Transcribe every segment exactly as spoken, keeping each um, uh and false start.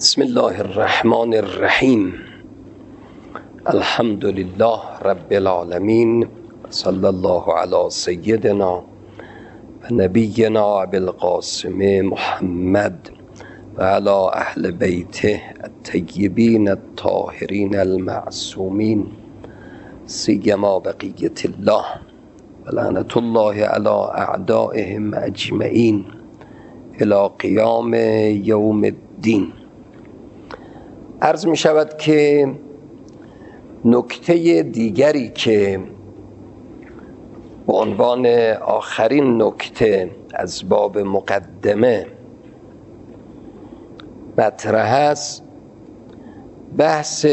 بسم الله الرحمن الرحیم. الحمد لله رب العالمین، صلی الله علی سیدنا و نبینا ابی القاسم محمد و علی اهل بیته الطیبین الطاهرین المعصومین، سیما بقیة الله و لعنة الله علی اعدائهم اجمعین الی قیام یوم الدین. عرض می شود که نکته دیگری که به عنوان آخرین نکته از باب مقدمه مطرح است، بحث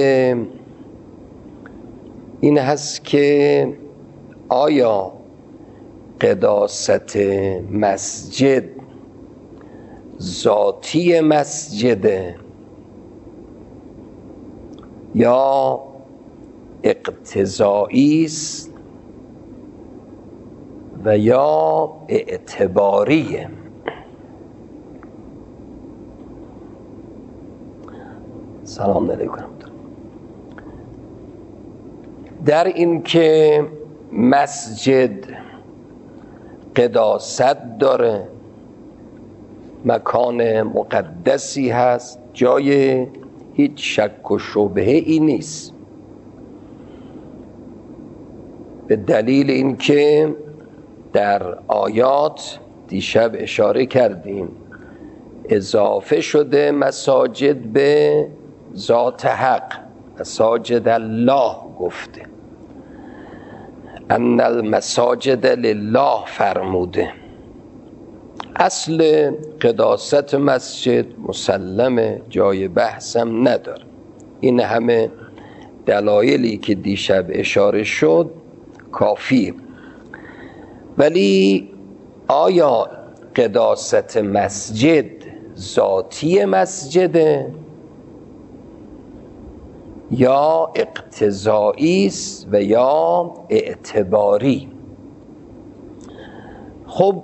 این هست که آیا قداست مسجد ذاتی مسجده یا اقتضایی است و یا اعتباریه. سلام علیکم. در این که مسجد قداست داره، مکان مقدسی هست، جای هیچ شک و شبهه ای نیست، به دلیل اینکه در آیات دیشب اشاره کردیم اضافه شده مساجد به ذات حق، مساجد الله گفته، ان المساجد لله فرموده. اصل قداست مسجد مسلمه، جای بحثم نداره. این همه دلایلی که دیشب اشاره شد کافیه. ولی آیا قداست مسجد ذاتی مسجده یا اقتضایی است و یا اعتباری؟ خب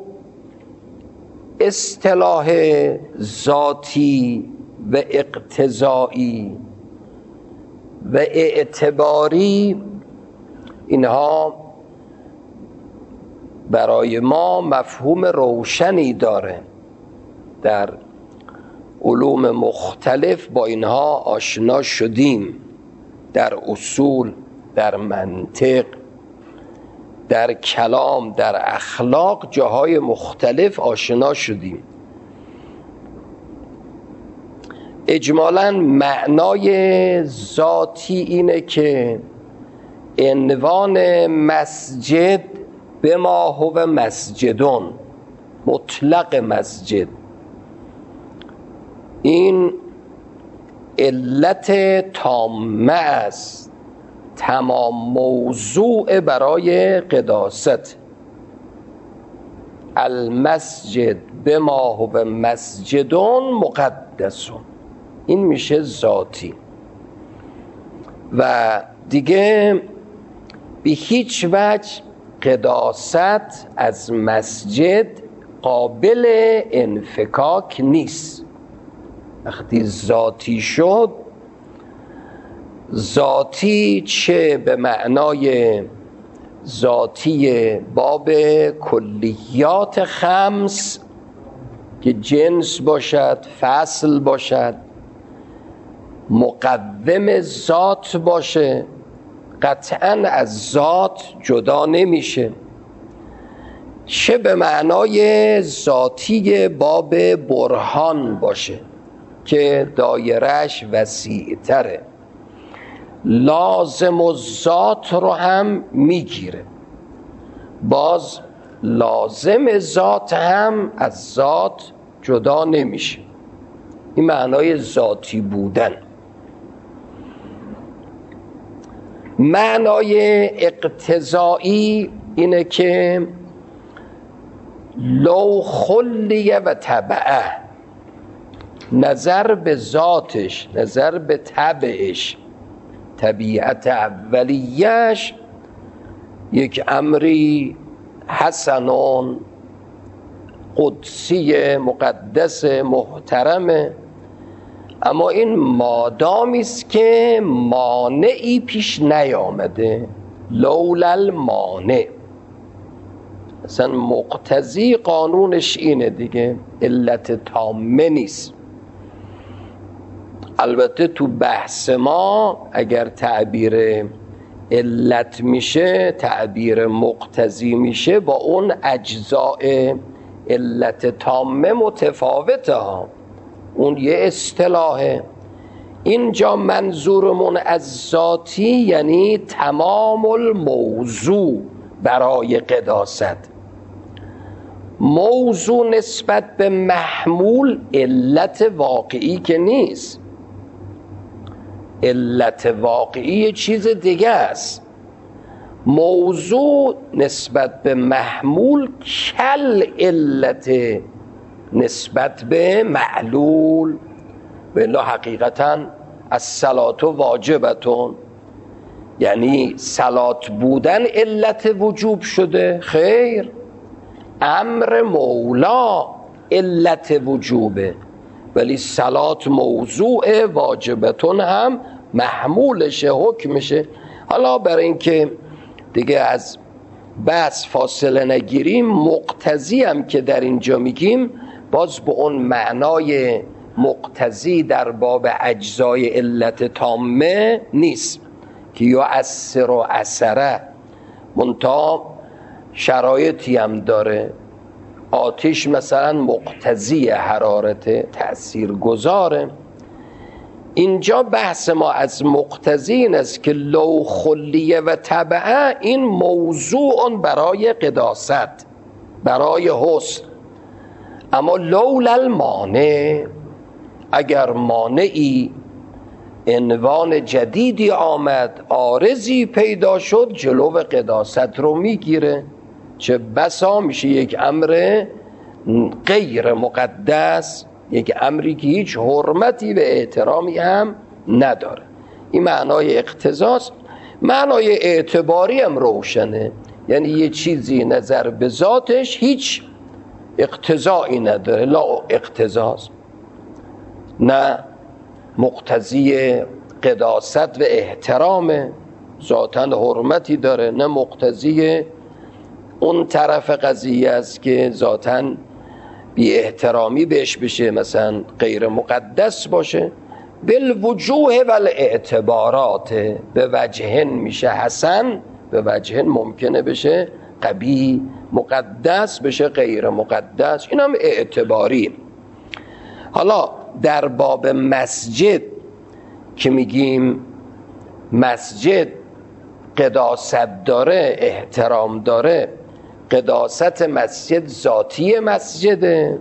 اصطلاح ذاتی و اقتضایی و اعتباری اینها برای ما مفهوم روشنی داره. در علوم مختلف با اینها آشنا شدیم، در اصول، در منطق، در کلام، در اخلاق، جاهای مختلف آشنا شدیم. اجمالاً معنای ذاتی اینه که عنوان مسجد به ما هو مسجدون، مطلق مسجد، این علت تامه است، تمام موضوع برای قداست. المسجد به ما هو مسجدون مقدسون، این میشه ذاتی و دیگه به هیچ وجه قداست از مسجد قابل انفکاک نیست. وقتی ذاتی شد، ذاتی چه به معنای ذاتی باب کلیات خمس که جنس باشد، فصل باشد، مقدم ذات باشه، قطعاً از ذات جدا نمیشه، چه به معنای ذاتی باب برهان باشه که دایرهش وسیع تره، لازم و ذات رو هم میگیره. باز لازم ذات هم از ذات جدا نمیشه. این معنای ذاتی بودن. معنای اقتضایی اینه که لو خلیه و تبعه، نظر به ذاتش، نظر به طبعش، طبیعت اولیش یک امری حسنون قدسی مقدس محترمه، اما این مادامی است که مانعی پیش نیامده، لولا المانع. اصلا مقتضی قانونش اینه دیگه، علت تامه نیست. البته تو بحث ما اگر تعبیر علت میشه، تعبیر مقتضی میشه، با اون اجزاء علت تامه متفاوته ها، اون یه اصطلاحه. اینجا منظورمون از ذاتی یعنی تمام الموضوع برای قداست. موضوع نسبت به محمول علت واقعی که نیست، علت واقعی چیز دیگه است. موضوع نسبت به محمول کل علت نسبت به معلول. بلا حقیقتا الصلاة واجبتون، یعنی صلات بودن علت وجوب شده؟ خیر، امر مولا علت وجوبه، ولی صلات موضوع، واجبتون هم محمولشه، حکمشه. حالا برای اینکه دیگه از بس فاصله نگیریم، مقتضی هم که در اینجا میگیم باز به اون معنای مقتضی در باب اجزای علت تامه نیست که یا اثر و اثره، منتها شرایطی هم داره. آتش مثلا مقتضی حرارت، تأثیر گذاره. اینجا بحث ما از مقتضی این است که لو خلیه و تبعه، این موضوع برای قداست، برای حسن. اما لولا المانع، اگر مانعی عنوان جدیدی آمد، عارضی پیدا شد، جلو قداست رو میگیره. چه بسا میشه یک امر غیر مقدس، یک امری که هیچ حرمتی به احترامی هم نداره. این معنای اقتضاست. معنای اعتباری هم روشنه، یعنی یه چیزی نظر به ذاتش هیچ اقتضایی نداره، لا اقتضاست، نه مقتضی قداست و احترام، ذاتاً حرمتی داره، نه مقتضی اون طرف قضیه است که ذاتاً بی احترامی بهش بشه، مثلا غیر مقدس باشه. بالوجوه و الاعتبارات، به وجهن میشه حسن، به وجهن ممکنه بشه قبیح، مقدس بشه غیر مقدس، این هم اعتباری. حالا در باب مسجد که میگیم مسجد قداست داره، احترام داره، قداست مسجد ذاتی مسجده،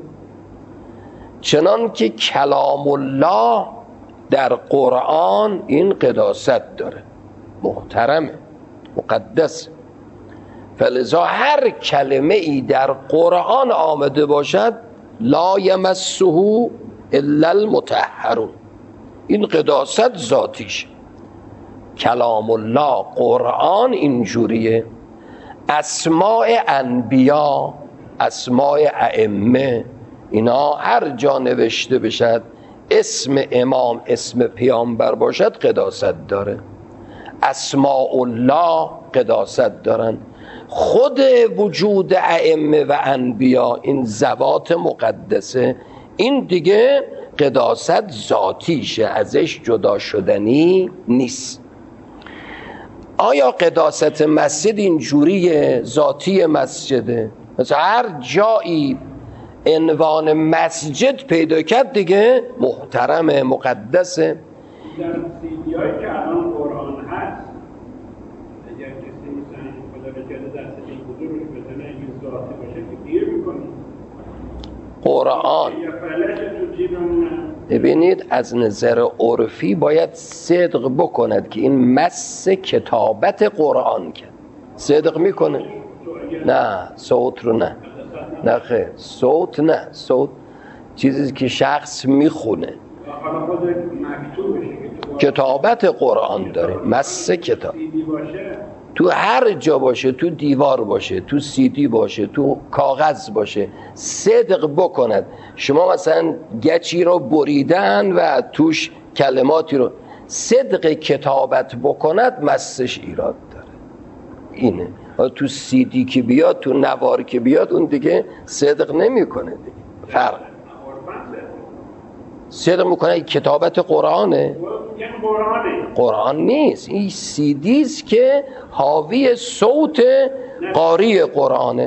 چنان که کلام الله در قرآن این قداست داره، محترمه، مقدس. فلذا هر کلمه ای در قرآن آمده باشد لا یمسه الا المطهرون، این قداست ذاتیش. کلام الله قرآن اینجوریه. اسماء انبیا، اسماء ائمه، اینا هر جا نوشته بشد اسم امام، اسم پیامبر باشد، قداست داره. اسماء الله قداست دارن. خود وجود ائمه و انبیا، این ذوات مقدسه، این دیگه قداست ذاتیشه، ازش جدا شدنی نیست. آیا قداست مسجد اینجوریه؟ ذاتی مسجده، مثلا هر جایی عنوان مسجد پیدا کرد دیگه محترمه، مقدسه. در سیدیایی که الان قرآن هست، اگر کسی مثلا خدا بجاده دست این بزرگش بزنه این ذاتی باشه که گیر میکنه قرآن. یا فلش تو جیبمونه. ببینید از نظر عرفی باید صدق بکند که این مس کتابت قرآن کرد. صدق میکنه؟ نه صوت رو نه، نه خیر، صوت نه، صوت چیزی که شخص میخونه، حالا خود مکتوبشه کتابت قرآن داره، مس کتاب. سیدی باشه تو هر جا باشه، تو دیوار باشه، تو سیدی باشه، تو کاغذ باشه، صدق بکند. شما مثلا گچی رو بریدن و توش کلماتی رو، صدق کتابت بکند مسش ایراد داره. اینه تو سیدی که بیاد، تو نوار که بیاد، اون دیگه صدق نمیکنه دیگه. فرق صدق میکنه کتابت قرآنه، قرآن نیست. این سیدیست که حاوی صوت قاری قرآنه.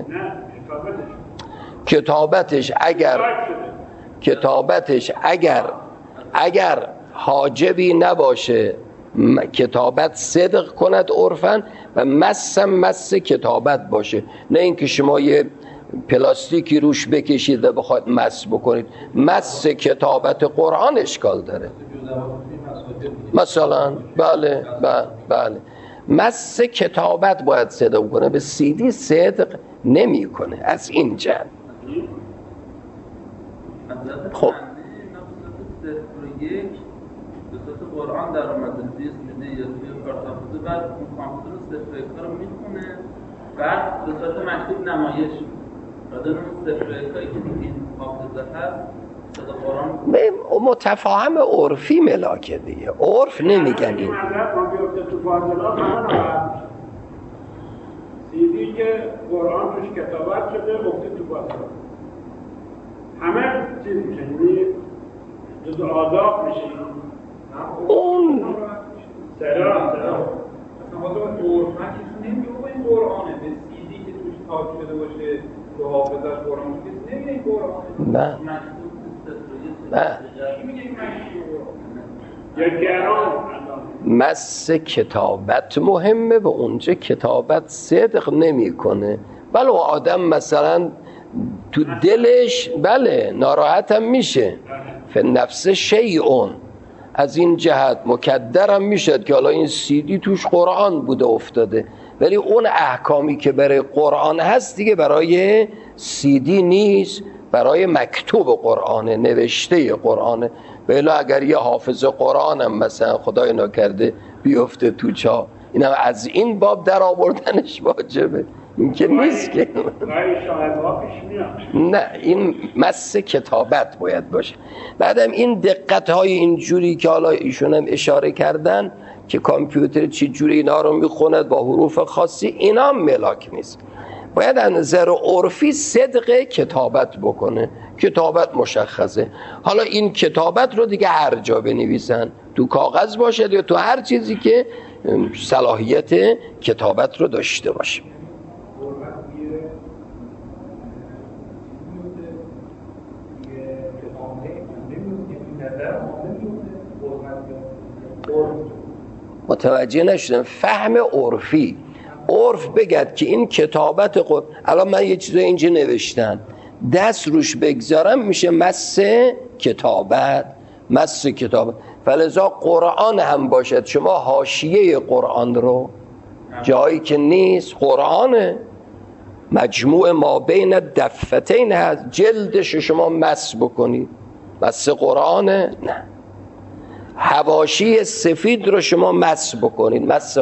کتابتش اگر کتابتش اگر اگر حاجبی نباشه، کتابت صدق کند عرفاً و مس مس کتابت باشه، نه اینکه شما یه پلاستیکی روش بکشید و بخواید مس بکنید. مس کتابت قرآن اشکال داره مثلا. بله بله بله مس کتابت باید صدق کنه، به سیدی صدق نمی کنه. از این جهت خب قرآن در اومده دیست میده یا توی کارتافوزه، بعد اون کامپیوتر صفر رو میخونه، بعد به صورت مکتوب نمایش بعد اون صفر کاری که این حافظه هست صدا قرآن متفاهم عرفی ملاکه دیگه. عرف نمیگن این سیدی که قرآن توش کتابت شده گفته تو فاضلات همه چیز میشه، یعنی جز آداب میشه. اون سلام سلام مثلا ما تو قرآن کسی نمیگه با این قرآنه، به سیدی که توش تاک شده باشه تو حافظش قرآن کسی نمیگه این قرآنه. نه نه چی میگه این مکتوب یا گران مس کتابت مهمه و اونجا کتابت صدق نمیکنه. بله آدم مثلا تو دلش بله ناراحت هم میشه، فنفس شیئون، از این جهت مکدرم میشد که حالا این سیدی توش قرآن بوده افتاده، ولی اون احکامی که برای قرآن هست دیگه برای سیدی نیست، برای مکتوب قرآنه، نوشته قرآنه. بلا اگر یه حافظ قرآنم مثلا خدای نکرده بیفته تو چا، اینم از این باب در آوردنش واجبه، این که نیست که نه، این مس کتابت باید باشه. بعدم این دقت های اینجوری که حالا ایشون هم اشاره کردن که کامپیوتر چی جوری اینا رو میخوند با حروف خاصی، اینا هم ملاک نیست. باید از نظر عرفی صدق کتابت بکنه، کتابت مشخصه. حالا این کتابت رو دیگه هر جا بنویسن، تو کاغذ باشه یا تو هر چیزی که صلاحیت کتابت رو داشته باشه. متوجه نشدم فهم عرفی. عرف بگد که این کتابت قرآن، الان من یه چیزای اینجا نوشتم دست روش بگذارم میشه مس کتابت، مس کتابت. فلذا قرآن هم باشد، شما حاشیه قرآن رو جایی که نیست، قرآنه مجموع ما بین دفتین هست، جلدش شما مس بکنید، مس قرآنه. نه، حواشی سفید رو شما مس بکنید، مس.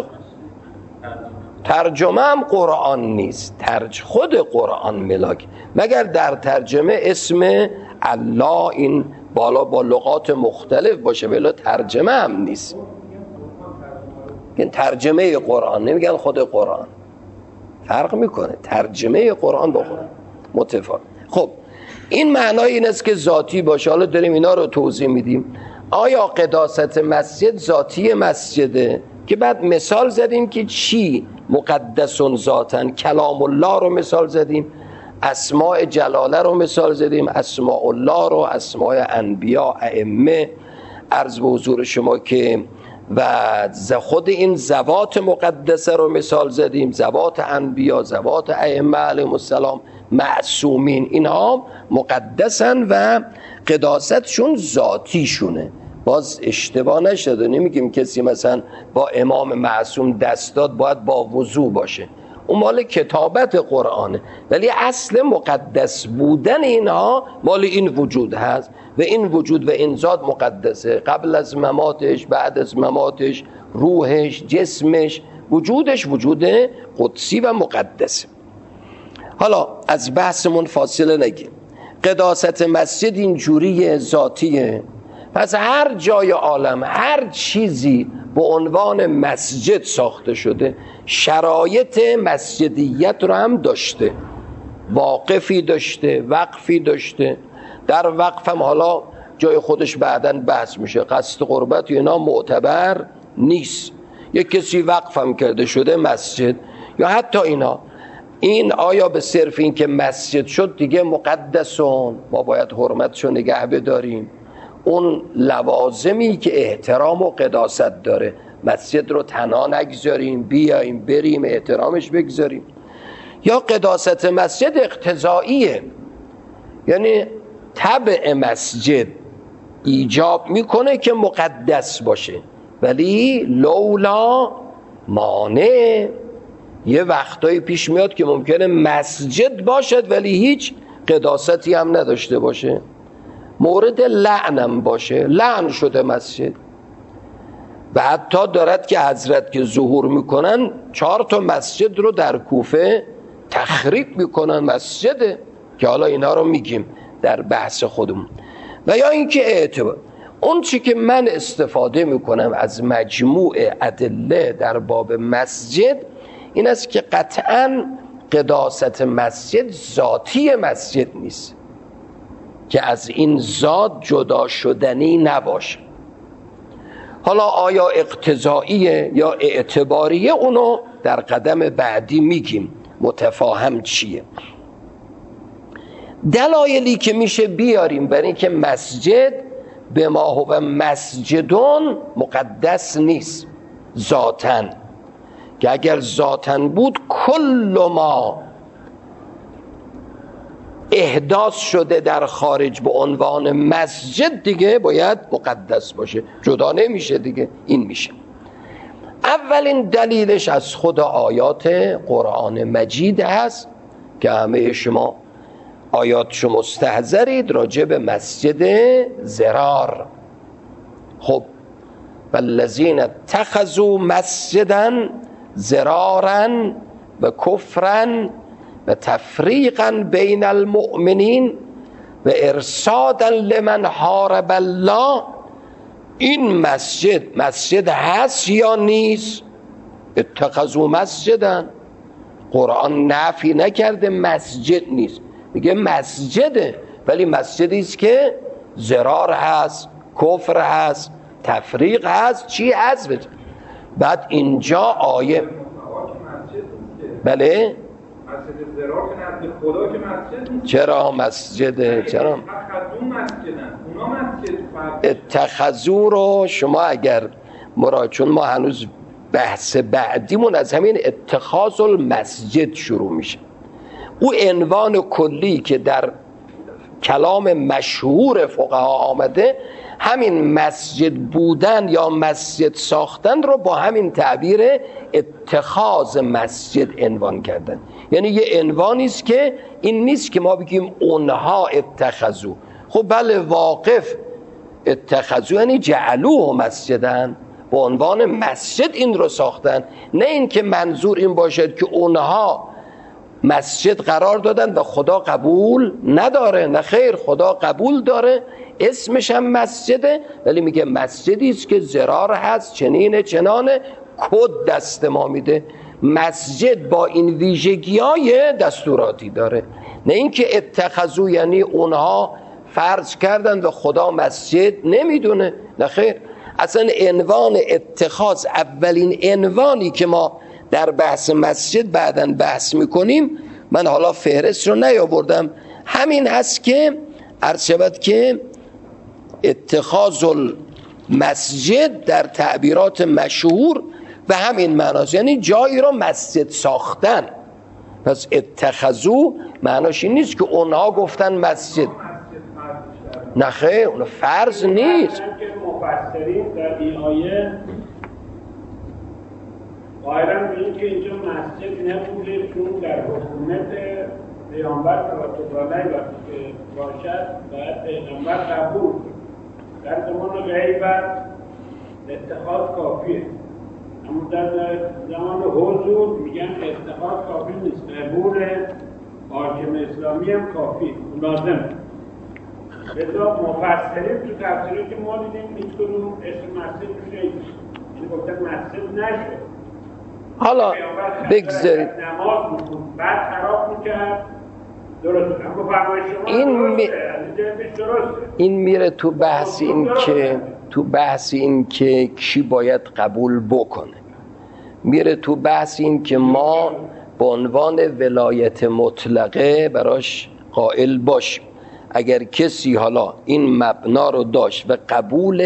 ترجمه هم قرآن نیست، ترج خود قرآن ملاک، مگر در ترجمه اسم الله این بالا با لغات مختلف باشه، بلا ترجمه هم نیست. این ترجمه قرآن، نمیگن خود قرآن، فرق میکنه ترجمه قرآن با قرآن متفاوت. خب این معنای این است که ذاتی باشه. حالا داریم اینا رو توضیح میدیم. آیا قداست مسجد ذاتی مسجده؟ که بعد مثال زدیم که چی مقدسون ذاتن، کلام الله رو مثال زدیم، اسماء جلاله رو مثال زدیم، اسماء الله رو، اسماء انبیا، ائمه، عرض به حضور شما که و خود این ذوات مقدسه رو مثال زدیم، ذوات انبیا، ذوات ائمه علیهم السلام، معصومین، اینها مقدسن و قداستشون ذاتیشونه. باز اشتباه نشده، نمیگیم کسی مثلا با امام معصوم دست داد باید با وضو باشه، اون مال کتابت قرآنه، ولی اصل مقدس بودن اینها مال این وجود هست و این وجود و این ذات مقدسه، قبل از مماتش، بعد از مماتش، روحش، جسمش وجودش وجود قدسی و مقدسه. حالا از بحثمون فاصله نگیر. قداست مسجد این جوری ذاتیه، پس هر جای عالم هر چیزی به عنوان مسجد ساخته شده شرایط مسجدیت رو هم داشته، واقفی داشته، وقفی داشته. در وقف هم حالا جای خودش بعداً بحث میشه، قصد قربت و اینا معتبر نیست. یک کسی وقف هم کرده شده مسجد یا حتی اینا، این آیا به صرف این که مسجد شد دیگه مقدسون ما باید حرمتشو نگه بداریم؟ اون لوازمی که احترام و قداست داره، مسجد رو تنها نگذاریم، بیاییم بریم احترامش بگذاریم. یا قداست مسجد اقتضاییه، یعنی طبع مسجد ایجاب میکنه که مقدس باشه، ولی لولا مانع. یه وقتایی پیش میاد که ممکنه مسجد باشد ولی هیچ قداستی هم نداشته باشه. مورد لعنم باشه، لعن شده مسجد. و حتی دارد که حضرت که ظهور میکنن چهار تا مسجد رو در کوفه تخریب میکنن، مسجده که حالا اینا رو میگیم در بحث خودمون. و یا اینکه اعتبار اون چی که من استفاده میکنم از مجموع ادله در باب مسجد این است که قطعاً قداست مسجد ذاتی مسجد نیست که از این ذات جدا شدنی نباشه. حالا آیا اقتضاییه یا اعتباریه اونو در قدم بعدی میگیم متفاهم چیه. دلایلی که میشه بیاریم برای اینکه مسجد به ما هو مسجدون مقدس نیست ذاتن، که اگر ذاتن بود کل ما احداث شده در خارج به عنوان مسجد دیگه باید مقدس باشه، جدا نمیشه دیگه. این میشه اولین دلیلش از خود آیات قرآن مجید هست که همه شما آیاتشو مستحضرید راجع به مسجد ضرار. خب والذین اتخذوا مسجدا ضرارا و کفرا و تفریقا بین المؤمنین و ارصادا لمن حارب الله. این مسجد مسجد هست یا نیست؟ اتخذوا مسجدا، قرآن نفی نکرده مسجد نیست، میگه مسجده، ولی مسجدی است که ضرار هست، کفر هست، تفریق هست، چی هست؟ بعد اینجا آیه بله مسجد ضرار که نزد خدا که مسجد نیست. چرا مسجده؟ چرا اتخذو مسجدن، اونا مسجد فرد. اتخذو رو شما اگر مراد، چون ما هنوز بحث بعدیمون از همین اتخاذ المسجد شروع میشه، او عنوان کلی که در کلام مشهور فقها آمده، همین مسجد بودن یا مسجد ساختن رو با همین تعبیر اتخاذ مسجد عنوان کردن. یعنی یه عنوانی است که این نیست که ما بگیم اونها اتخذو. خب بله واقف اتخذو یعنی جعلوه مسجدن، به عنوان مسجد این رو ساختن، نه این که منظور این باشد که اونها مسجد قرار دادن و خدا قبول نداره. نه خیر، خدا قبول داره، اسمش هم مسجده، ولی میگه مسجدی است که ضرار هست، چنینه چنانه، کد دست ما میده. مسجد با این ویژگی‌های دستوراتی داره، نه اینکه اتخذو یعنی اونها فرض کردن و خدا مسجد نمیدونه. نه خیر، اصلا عنوان اتخاذ اولین عنوانی که ما در بحث مسجد بعداً بحث میکنیم، من حالا فهرست رو نیاوردم، همین هست که عرض شود که اتخاذ المسجد در تعبیرات مشهور به همین معناست، یعنی جایی رو مسجد ساختن. پس اتخذو معناش این نیست که اونها گفتن مسجد، نه خیر، اون فرض نیست. مفسرین در این آیه قائلن به این که اینجا مسجد نبوده، چون در حکومت پیامبر صلی الله علیه و آله باشد و پیغمبر قبول در زمان غیبت اتخاذ کافیه. اما در زمان حضور میگن اعتقاد کافی نیست، قبول حاکم اسلامی هم کافی لازم. لذا مفسرین تو تفسیری که ما دیدیم هیچ کدوم اسم مسجد روش نیست، یعنی گفتن مسجد نشد. حالا بگذارید نماز می‌خوند بعد خراب می‌کرد، درسته. اما فرمایش شما این می... درسته. این میره تو بحث این که تو بحث این که کی باید قبول بکنه، میره تو بحث این که ما به عنوان ولایت مطلقه براش قائل باشیم. اگر کسی حالا این مبنا رو داشت و قبول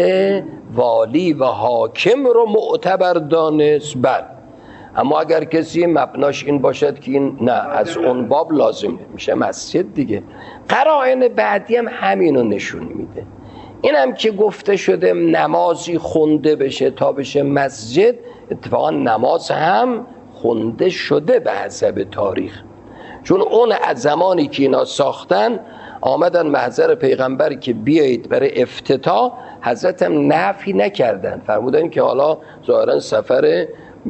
والی و حاکم رو معتبر دانست، بله. اما اگر کسی مبناش این باشد که این نه از اون باب لازم میشه مسجد دیگه. قرائن بعدی هم همینو نشون میده. این هم که گفته شده نمازی خونده بشه تا بشه مسجد، اتفاقا نماز هم خونده شده به حسب تاریخ، چون اون از زمانی که اینا ساختن آمدن محضر پیغمبر که بیایید برای افتتاح، حضرت هم نفی نکردن، فرمودن که حالا ظاهرا سفر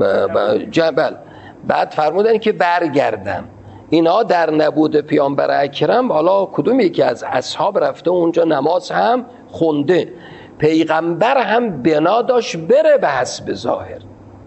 جبل، بعد فرمودن که برگردم. اینا در نبود پیامبر اکرم حالا کدوم یکی از اصحاب رفته اونجا نماز هم خونده، پیغمبر هم بنا داشت بره به حسب ظاهر،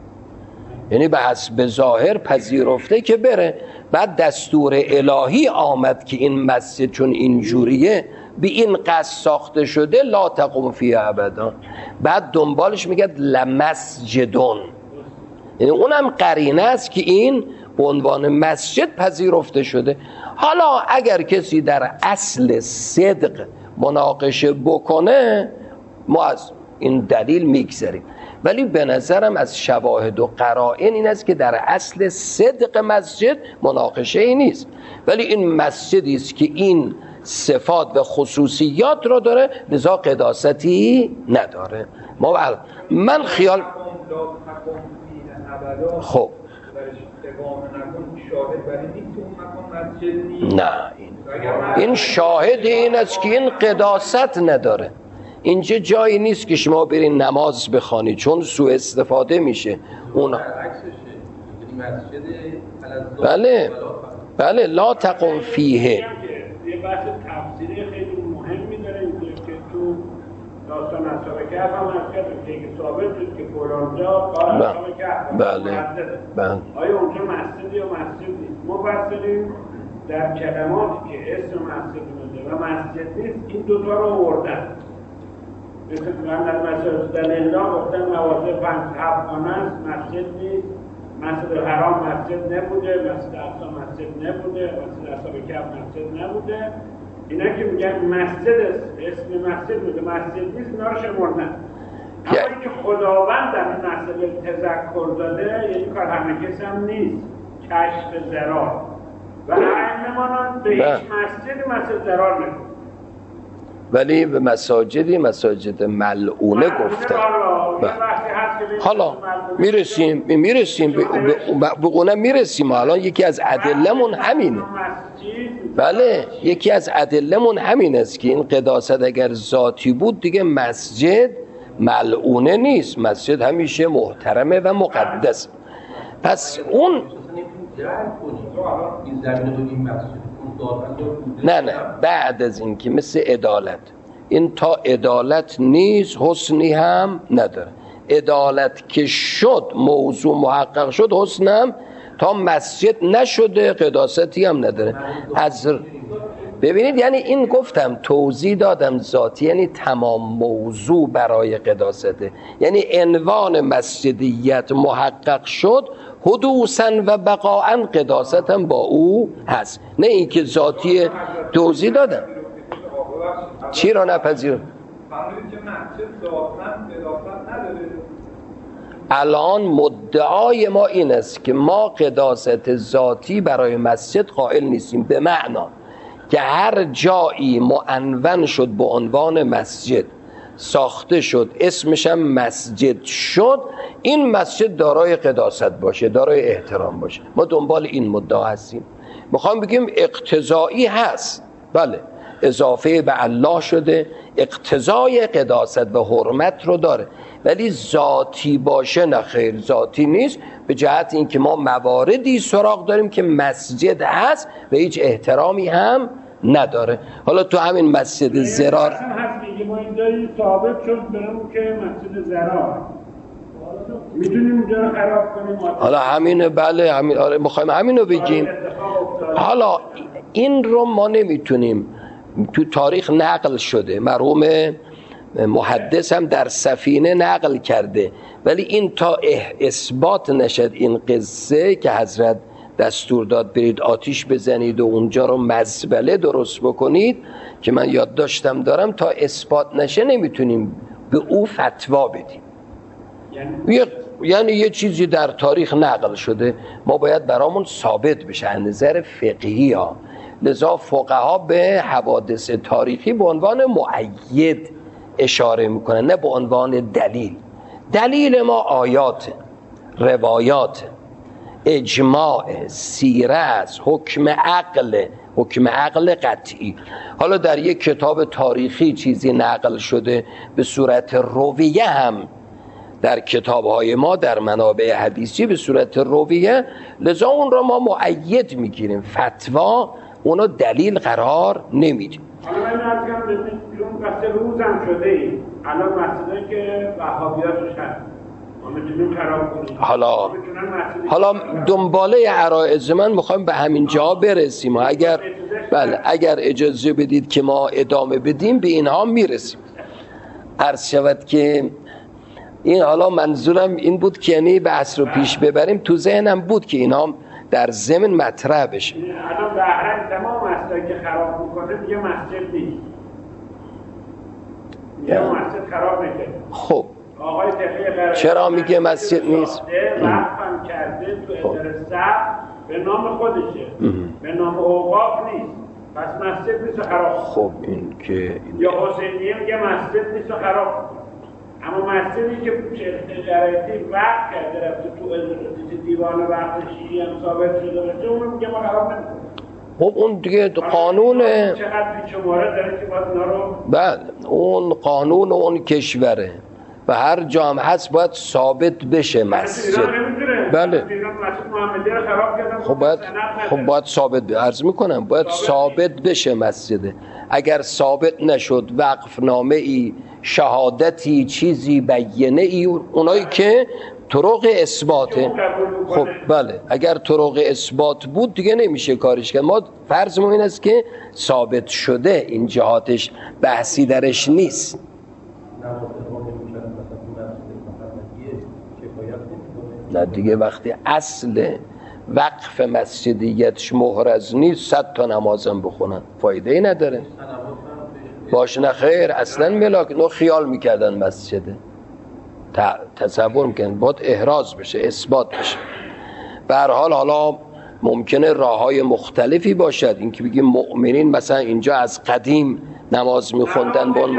یعنی به حسب ظاهر پذیرفته که بره. بعد دستور الهی آمد که این مسجد چون اینجوریه به این قصد ساخته شده لا تقم فیه ابدا، بعد دنبالش میگه لمسجدون، یعنی اونم قرینه است که این به عنوان مسجد پذیرفته شده. حالا اگر کسی در اصل صدق مناقشه بکنه ما از این دلیل میگذریم، ولی به نظرم از شواهد و قرائن این است که در اصل صدق مسجد مناقشه ای نیست، ولی این مسجدی است که این صفات و خصوصیات رو داره، لذا قداستی نداره. ما بل... من خیال خب نه این این شاهد این است که این قداست نداره. اینجا جایی نیست که شما برین نماز بخوانی چون سوء استفاده میشه اون. بله بله لا تقم فیه. یه بحث تفسیری خیلی مهمی داره اینجا که تو داستان اصحاب کهف هم از که ثابت شد که فلانجا قال اصحاب کهف بله بله آیا اونجا مسجدی یا مسجد نیست؟ مفسرین در کلماتی که اسم مسجد میده و مسجد نیست این دوتا رو آوردن. مثل من در مسجد در الله گفتن مواضع پنج هفت خانه است، مسجد نیست، مسجد حرام مسجد نبوده، مسجد اقصی مسجد نبوده، مسجد اصحاب کهف مسجد نبوده. اینا که میگن مسجد است، اسم مسجد بوده، مسجد نیست، اینا رو شمردن. اما اینکه خداوند در این مسئله تذکر داده یعنی کار همه کس هم نیست، کشف ضرار و ائمه‌مان به هیچ مسجد مسجد ضرار نمی‌کنه، ولی به مساجدی مساجد ملعونه گفتن. حالا میرسیم میرسیم به اونم میرسیم. الان یکی از ادله‌مون همینه. بله یکی از ادله‌مون همین است که این قداست اگر ذاتی بود دیگه مسجد ملعونه نیست، مسجد همیشه محترمه و مقدس. پس اون نه نه بعد از این که مثل عدالت، این تا عدالت نیست حسنی هم نداره. عدالت که شد موضوع محقق شد حسن هم تا مسجد نشده قداستی هم نداره. از ببینید یعنی این گفتم توضیح دادم ذاتی یعنی تمام موضوع برای قداسته، یعنی عنوان مسجدیت محقق شد حدوثاً و بقاءً قداست هم با او هست، نه اینکه ذاتی. توضیح دادم چی را نپذیر. الان مدعای ما این است که ما قداست ذاتی برای مسجد قائل نیستیم، به معنا که هر جایی معنون شد به عنوان مسجد ساخته شد اسمش هم مسجد شد این مسجد دارای قداست باشه، دارای احترام باشه. ما دنبال این مدعا هستیم. میخوام بگیم اقتضایی هست، بله اضافه به الله شده، اقتضای قداست و حرمت رو داره، ولی ذاتی باشه نه خیر، ذاتی نیست، به جهت اینکه ما مواردی سراغ داریم که مسجد هست و هیچ احترامی هم نداره. حالا تو همین مسجد زرار هست میگه ما این جایی ثابت شد برامون که مسجد زرار میتونیم اینجا رو خراب کنیم. حالا همینه، بله همین، آره میخوایم همینو بگیم. حالا این رو ما نمیتونیم، تو تاریخ نقل شده، مرحوم محدث هم در سفینه نقل کرده، ولی این تا اثبات نشد این قصه که حضرت دستور داد برید آتیش بزنید و اونجا رو مزبله درست بکنید که من یاد داشتم دارم، تا اثبات نشه نمیتونیم به او فتوا بدیم. یعنی یعنی یه چیزی در تاریخ نقل شده، ما باید برامون ثابت بشه از نظر فقهی ها. لذا فقها به حوادث تاریخی به عنوان مؤید اشاره میکنن، نه به عنوان دلیل. دلیل ما آیات، روایات، اجماع، سیره است، حکم عقل، حکم عقل قطعی. حالا در یک کتاب تاریخی چیزی نقل شده به صورت رویه هم در کتاب‌های ما در منابع حدیثی به صورت رویه، لذا اون را ما مؤید میگیریم، فتوا اونو دلیل قرار نمیدیم. حالا من عرض کنم ببینید چون وقت روزم شده ایم، الان مسئله که وهابیات روش هست ما میتونیم خراب کنیم. حالا حالا دنباله عرایض من میخوایم به همین جا برسیم و اگر بله اگر اجازه بدید که ما ادامه بدیم به اینها میرسیم. عرض شود که این حالا منظورم این بود که یعنی بحث رو پیش ببریم، تو ذهنم بود که اینها در ضمن مطرح بشه. الان بحران تمام مسئله که خراب میکنه دیگه مسجد نیست، دیگه مسجد خراب نکنه. خب آقای تقی چرا میگه مسجد نیست؟ وقفم کرده تو اداره صف به نام خودشه، به نام اوقاف نیست، پس مسجد نیست و خراب. خب این که یا حسینیه میگه مسجد نیست و خراب، اما مسجدی که شیخ جرایتی وقت کرده رفته تو اداره دیوان وقت شیعی هم ثابت شده باشه، اون میگه ما خراب نمی‌کنیم. خب اون دیگه قانونه، چقدر پیچ و مورد داره که باید اینا رو بله اون قانون اون کشوره و هر جا هم هست باید ثابت بشه مسجد. بله خب باید خب باید ثابت ب... عرض میکنم باید ثابت بشه مسجده. اگر ثابت نشد وقف نامه ای، شهادتی، چیزی، بیانه ای، اونایی که طرق اثباته، خب بله اگر طرق اثبات بود دیگه نمیشه کارش کرد. ما فرضمون این است که ثابت شده، این جهاتش بحثی درش نیست. نه دیگه وقتی اصل وقف مسجدیتش محرز نیست صد تا نمازم بخونن فایده ای نداره. باشه نه خیر، اصلا ملاک نو خیال میکردن مسجده، تصور میکنن باید احراز بشه، اثبات بشه. به هر حال حالا ممکنه راههای مختلفی باشد، این که بگیم مؤمنین مثلا اینجا از قدیم نماز میخوندن با اون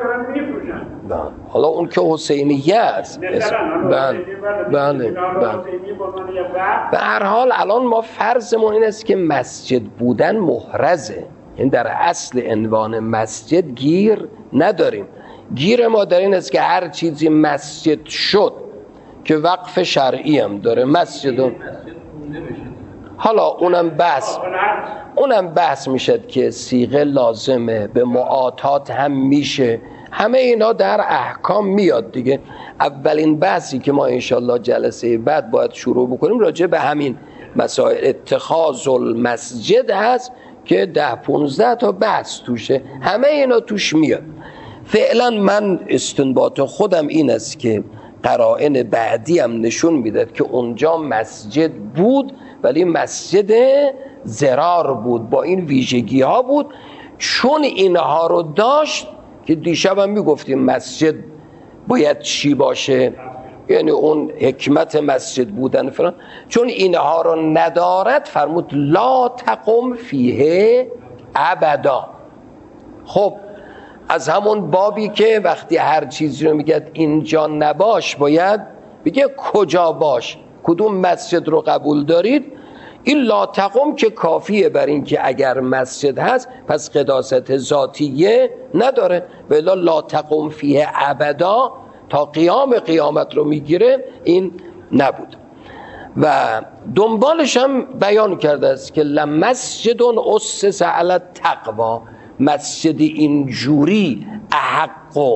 حالا اون که حسینیه است. بله بله بله. به هر حال الان ما فرضمون این است که مسجد بودن محرزه، یعنی در اصل عنوان مسجد گیر نداریم. گیر ما در این است که هر چیزی مسجد شد که وقف شرعی هم داره مسجد، حالا اونم بحث اونم بحث میشد که صیغه لازمه، به معاطات هم میشه، همه اینا در احکام میاد دیگه. اولین بحثی که ما انشالله جلسه بعد باید شروع بکنیم راجع به همین مسائل اتخاذ المسجد هست که ده پونزده تا بحث توشه، همه اینا توش میاد. فعلا من استنباط خودم این است که قرائن بعدی هم نشون میداد که اونجا مسجد بود ولی مسجد ضرار بود، با این ویژگی ها بود. چون اینها رو داشت که دیشب هم میگفتیم مسجد باید چی باشه، یعنی اون حکمت مسجد بودن فران، چون اینها رو ندارد فرمود لا تقم فیه ابدا. خب از همون بابی که وقتی هر چیزی رو میگه اینجا نباش باید بگه کجا باش، کدوم مسجد رو قبول دارید، این لا تقم که کافیه بر این که اگر مسجد هست پس قداست ذاتیه نداره، ولی لا تقم فیه ابدا تا قیام قیامت رو میگیره این نبود. و دنبالش هم بیان کرده است که لمسجد اسس علی التقوی، مسجد اینجوری احق.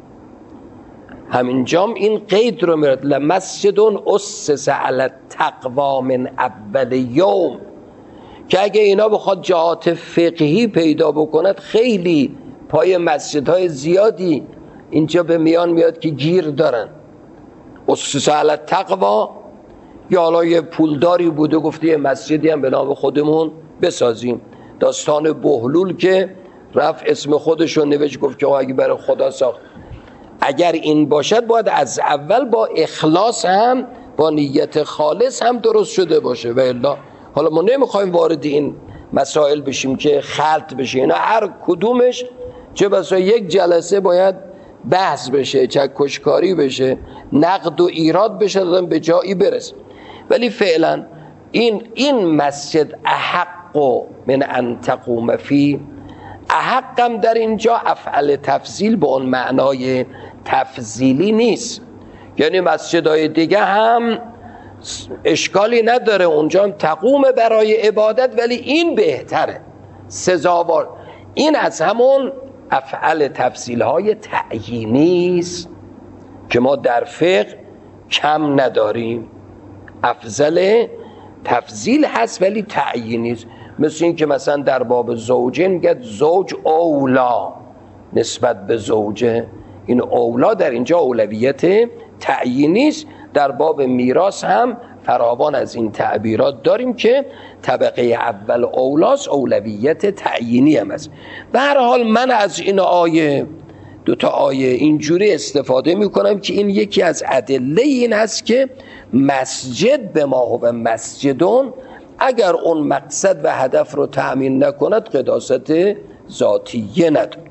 همینجام این قید رو میرد لمسجد اسس علی التقوی من اول یوم، که اگه اینا بخواد جهات فقهی پیدا بکند خیلی پای مسجدهای زیادی اینجا به میان میاد که گیر دارن. اسس علی التقوی یا حالا یه پولداری بوده گفته یه مسجدی هم به نام خودمون بسازیم. داستان بهلول که رفت اسم خودشو نوشت گفت که اگه برای خدا ساخت. اگر این باشد باید از اول با اخلاص هم با نیت خالص هم درست شده باشه. و الا حالا ما نمیخوایم وارد این مسائل بشیم که خلط بشه، اینا هر کدومش چه بسا یک جلسه باید بحث بشه، چکشکاری بشه، نقد و ایراد بشه، دادن به جایی برسه. ولی فعلا این این مسجد احق من ان تقوم فی، احقم در اینجا افعل تفضیل به اون معنای تفضیلی نیست، یعنی مسجدهای دیگه هم اشکالی نداره اونجا هم تقوم برای عبادت، ولی این بهتره سزاوار. این از همون افعل تفضیل های تعیینی است که ما در فقه کم نداریم. افضل تفضیل هست ولی تعیینی است، مثل این که مثلا در باب زوجه میگه زوج اولا نسبت به زوجه، این اولا در اینجا اولویت تعیینی است. در باب میراث هم فراوان از این تعبیرات داریم که طبقه اول اولاس، اولویت تعیینی هم است. به هر حال من از این آیه دو تا آیه اینجوری استفاده میکنم که این یکی از ادله این هست که مسجد به ما هو مسجدون اگر اون مقصد و هدف رو تأمین نکند قداست ذاتیه نداره.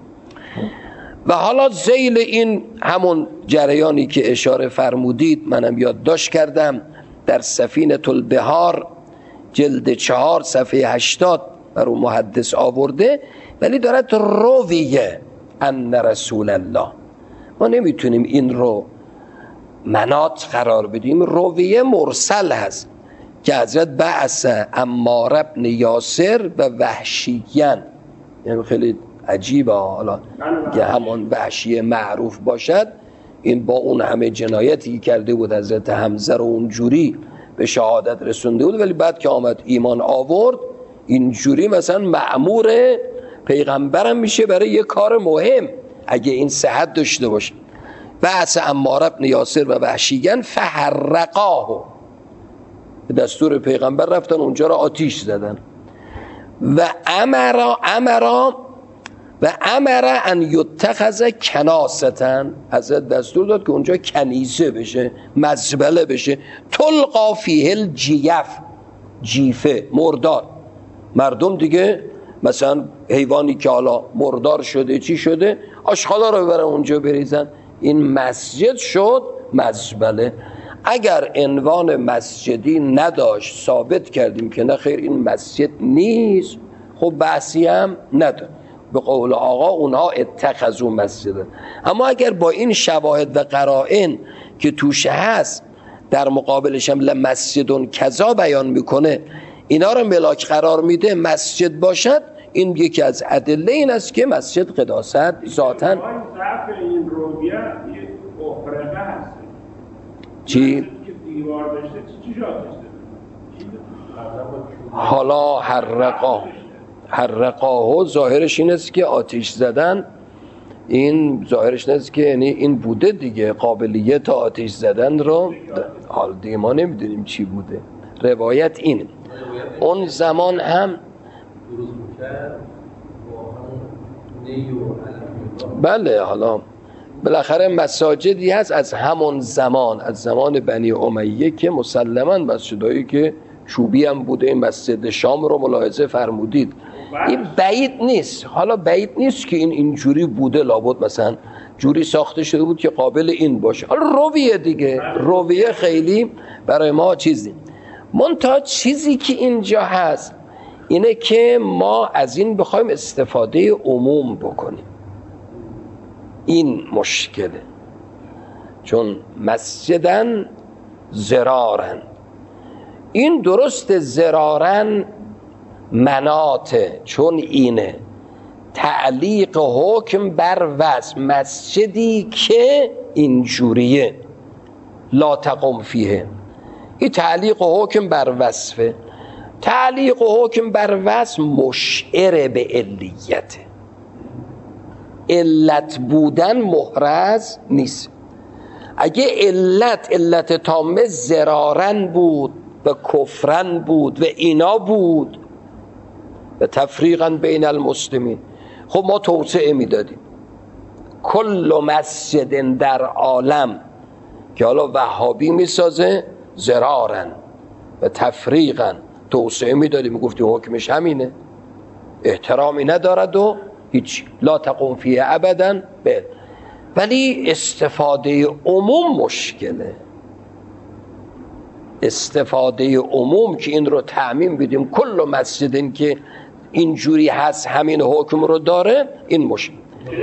و حالا ذیل این همون جریانی که اشاره فرمودید منم یادداشت کردم در سفینة البحار جلد چهار صفحه هشتاد برای محدث آورده، ولی دارد رویه ان رسول الله. ما نمیتونیم این رو مناط قرار بدیم، رویه مرسل هست که حضرت بعث عمار ابن یاسر و وحشیین، یعنی خیلی عجیبه حالا که همون وحشی معروف باشد، این با اون همه جنایتی کرده بود حضرت حمزه رو اونجوری به شهادت رسونده بود، ولی بعد که آمد ایمان آورد اینجوری مثلا مأمور پیغمبرم میشه برای یه کار مهم اگه این صحت داشته باشه. بعث عمار ابن یاسر و وحشیین فحرقاه، به دستور پیغمبر رفتن اونجا را آتیش زدن. و امرا امرا و امر ان یتخذ کناستن، حضرت دستور داد که اونجا کنیسه بشه، مزبله بشه، تلقا فیه الجیف، جیفه مردار. مردم دیگه مثلا حیوانی که حالا مردار شده چی شده آشغالا رو ببرن اونجا بریزن، این مسجد شد مزبله. اگر عنوان مسجدی نداشت ثابت کردیم که نه خیر این مسجد نیست، خب بحثی هم نداره، به قول آقا اونها اتخذوا مسجدن. اما اگر با این شواهد و قرائن که توش هست در مقابلش هم لمسجدون کذا بیان میکنه، اینا رو ملاک قرار میده مسجد باشد، این یکی از ادله این است که مسجد قداست ذاتاً. این رویه یک اخرقه هست. چی؟ که دیوار داشته چی جا داشته؟ حالا حرقا حرقاه ظاهرش این است که آتش زدن، این ظاهرش این است که یعنی این بوده دیگه، قابلیت آتش زدن رو حال دیگه ما نمیدونیم چی بوده، روایت اینه. اون زمان هم بله، حالا بالاخره مساجدی هست از همون زمان، از زمان بنی امیه که مسلماً مسجدایی که چوبی هم بوده. این مسجد شام رو ملاحظه فرمودید، این بعید نیست، حالا بعید نیست که این اینجوری بوده، لابد مثلا جوری ساخته شده بود که قابل این باشه. حالا رویه دیگه، رویه خیلی برای ما چیزی. منتها چیزی که اینجا هست اینه که ما از این بخوایم استفاده عموم بکنیم. این مشکله، چون مسجدن زرارن، این درست زرارن مناته، چون اینه تعلیق حکم بر وصف، مسجدی که اینجوریه لا تقم فیه، این تعلیق حکم بر وصفه. تعلیق حکم بر وصف مشعر به علیته، علت بودن محرز نیست. اگه علت علت تامه زرارن بود و کفرن بود و اینا بود و تفریقا بین المسلمین، خب ما توسعه میدادیم. کل مسجد در عالم که حالا وهابی میسازه زرارن و تفریقا، توسعه میدادیم، میگفتیم حکمش همینه، احترامی ندارد و هیچ، لا تقوم فیه ابدا. به ولی استفاده عموم مشکله. استفاده عموم که این رو تعمیم بدیم کل مسجدین که اینجوری هست همین حکم رو داره، این مشکل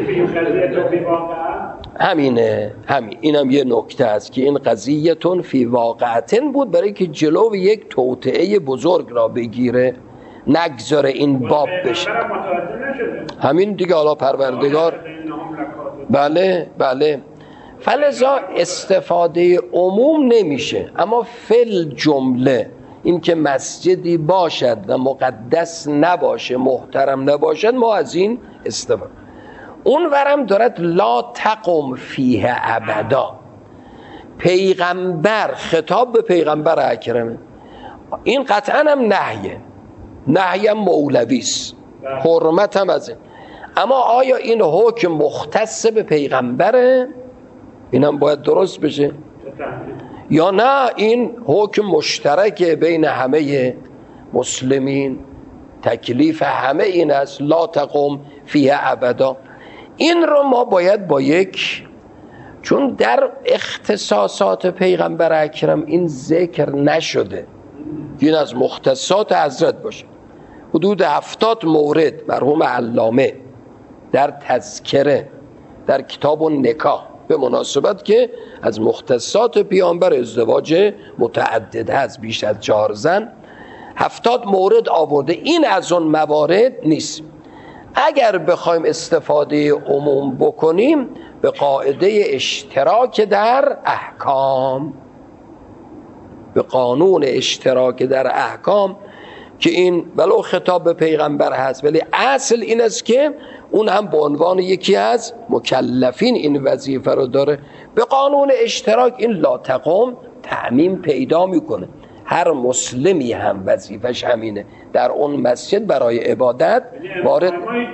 همینه. همین اینم یه نکته است که این قضیه‌تون فی واقعتن بود، برای که جلو یک توطئه بزرگ را بگیره، نگذاره این باب بشه. همین دیگه، حالا پروردگار بله بله فلذا استفاده عموم نمیشه. اما فل جمله این که مسجدی باشد و مقدس نباشه، محترم نباشد، ما از این استفاده. اون ورم دارد لا تقم فیه ابدا، پیغمبر، خطاب به پیغمبر اکرمه، این قطعا هم نهیه، نهی هم مولویست، حرمت هم از این. اما آیا این حکم مختص به پیغمبره؟ این هم باید درست بشه، یا نه این حکم مشترک بین همه مسلمین، تکلیف همه این است لا تقم فیه ابدا. این رو ما باید با یک، چون در اختصاصات پیغمبر اکرم این ذکر نشده، این از مختصات حضرت باشه. حدود هفتاد مورد مرحوم علامه در تذکره در کتاب النکاح به مناسبت که از مختصات پیامبر ازدواج متعدد هست، بیش از چهار زن، هفتاد مورد آورده. این از اون موارد نیست. اگر بخوایم استفاده عموم بکنیم به قاعده اشتراک در احکام، به قانون اشتراک در احکام، که این ولو خطاب به پیغمبر هست ولی اصل این است که اون هم به عنوان یکی از مکلفین این وظیفه رو داره. به قانون اشتراک این لا تقم تعمیم پیدا میکنه، هر مسلمی هم وظیفش همینه در اون مسجد برای عبادت وارد.